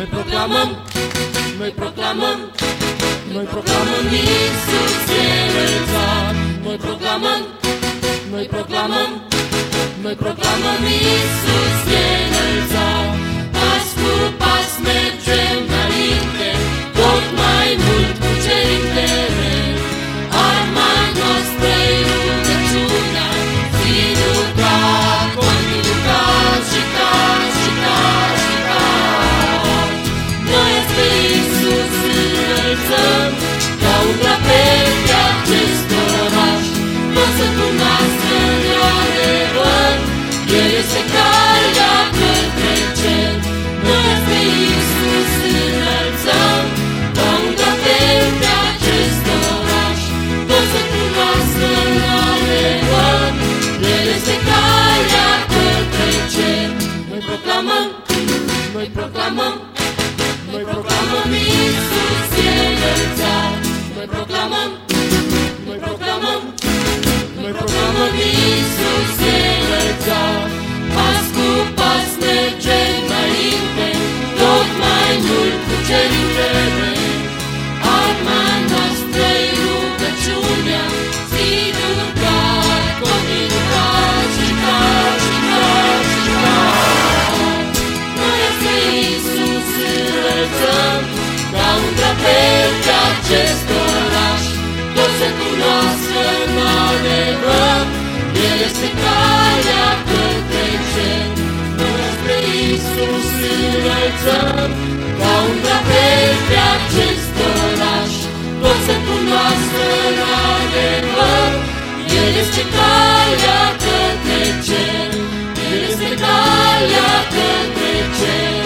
Noi proclamăm, noi proclamăm, noi proclamăm Iisus e înălțat. Noi proclamăm, noi proclamăm, noi proclamăm Iisus e înălțat. Pas cu pas mergem înainte, tot mai mult cucerintele. Arma noastră-i rugăciunea, zi-nu ca, continuu ca și ca și ca și ca. Noi pe Iisus înălțăm, ca un drapel de acest oraș. Toți să cunoască în adevăr, El este calea către cer. Noi pe Iisus înălțăm, ca un drapel de acest oraș. Toți să cunoască în adevăr, El este calea către cer. Noi proclamăm, noi proclamăm, noi proclamăm Iisus e înălțat. Noi proclamăm, noi proclamăm, noi proclamăm Iisus e înălțat. Pas cu pas mergem înainte, tot mai mult cucerintele. Arma noastră-i rugăciunea, zi-nu doar, continuu ca și ca și ca și ca. Noi pe Iisus înălțăm, ca un drapel de acest oraș. Toți să cunoască în adevăr, El este calea către cer. Noi pe Iisus înălțăm, ca un drapel de acest oraș. Toți să cunoască în adevăr, El este calea către cer. El este calea către cer.